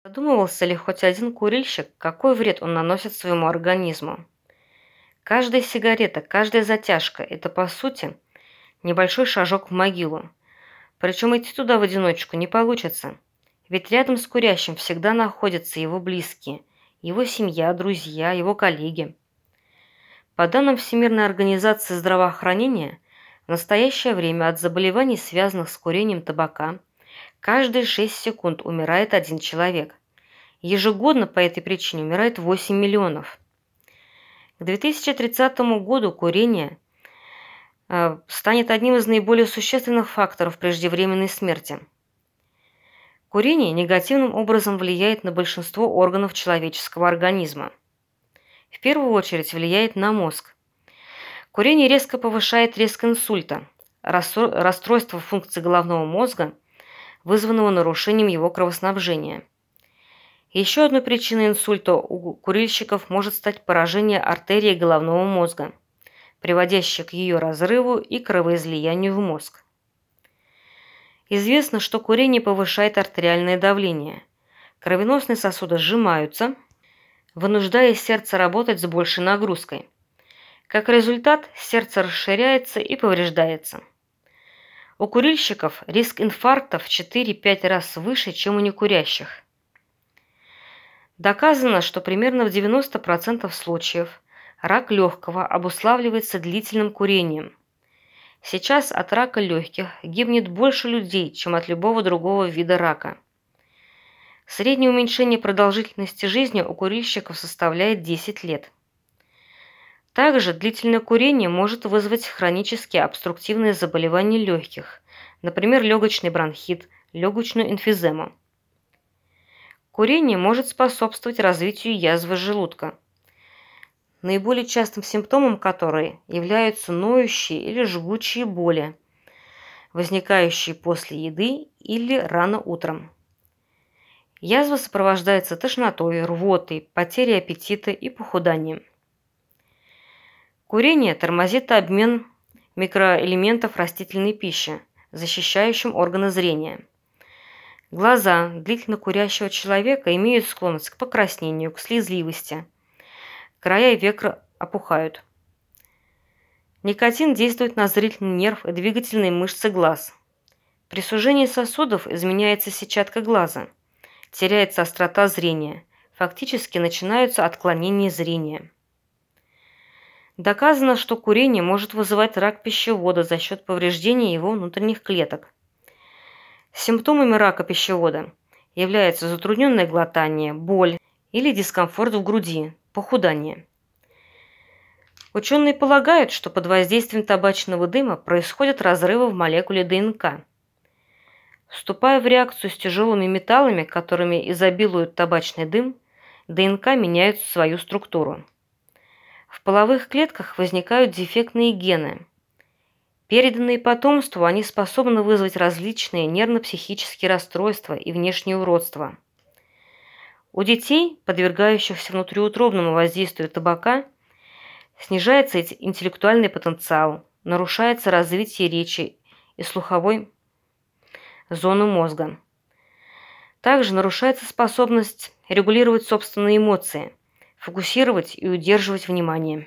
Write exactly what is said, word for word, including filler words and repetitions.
Задумывался ли хоть один курильщик, какой вред он наносит своему организму? Каждая сигарета, каждая затяжка – это, по сути, небольшой шажок в могилу. Причем идти туда в одиночку не получится. Ведь рядом с курящим всегда находятся его близкие, его семья, друзья, его коллеги. По данным Всемирной организации здравоохранения, в настоящее время от заболеваний, связанных с курением табака, каждые шесть секунд умирает один человек. Ежегодно по этой причине умирает восемь миллионов. К две тысячи тридцатому году курение э, станет одним из наиболее существенных факторов преждевременной смерти. Курение негативным образом влияет на большинство органов человеческого организма. В первую очередь влияет на мозг. Курение резко повышает риск инсульта, расстройства функций головного мозга, вызванного нарушением его кровоснабжения. Еще одной причиной инсульта у курильщиков может стать поражение артерии головного мозга, приводящее к ее разрыву и кровоизлиянию в мозг. Известно, что курение повышает артериальное давление. Кровеносные сосуды сжимаются, вынуждая сердце работать с большей нагрузкой. Как результат, сердце расширяется и повреждается. У курильщиков риск инфаркта в четыре-пять раз выше, чем у некурящих. Доказано, что примерно в девяноста процентах случаев рак легкого обуславливается длительным курением. Сейчас от рака легких гибнет больше людей, чем от любого другого вида рака. Среднее уменьшение продолжительности жизни у курильщиков составляет десять лет. Также длительное курение может вызвать хронические обструктивные заболевания легких, например, легочный бронхит, легочную эмфизему. Курение может способствовать развитию язвы желудка, наиболее частым симптомом которой являются ноющие или жгучие боли, возникающие после еды или рано утром. Язва сопровождается тошнотой, рвотой, потерей аппетита и похуданием. Курение тормозит обмен микроэлементов растительной пищи, защищающим органы зрения. Глаза длительно курящего человека имеют склонность к покраснению, к слезливости. Края век опухают. Никотин действует на зрительный нерв и двигательные мышцы глаз. При сужении сосудов изменяется сетчатка глаза, теряется острота зрения, фактически начинаются отклонения зрения. Доказано, что курение может вызывать рак пищевода за счет повреждения его внутренних клеток. Симптомами рака пищевода являются затрудненное глотание, боль или дискомфорт в груди, похудание. Ученые полагают, что под воздействием табачного дыма происходят разрывы в молекуле ДНК. Вступая в реакцию с тяжелыми металлами, которыми изобилует табачный дым, ДНК меняют свою структуру. В половых клетках возникают дефектные гены. Переданные потомству, они способны вызвать различные нервно-психические расстройства и внешние уродства. У детей, подвергающихся внутриутробному воздействию табака, снижается интеллектуальный потенциал, нарушается развитие речи и слуховой зоны мозга. Также нарушается способность регулировать собственные эмоции, фокусировать и удерживать внимание.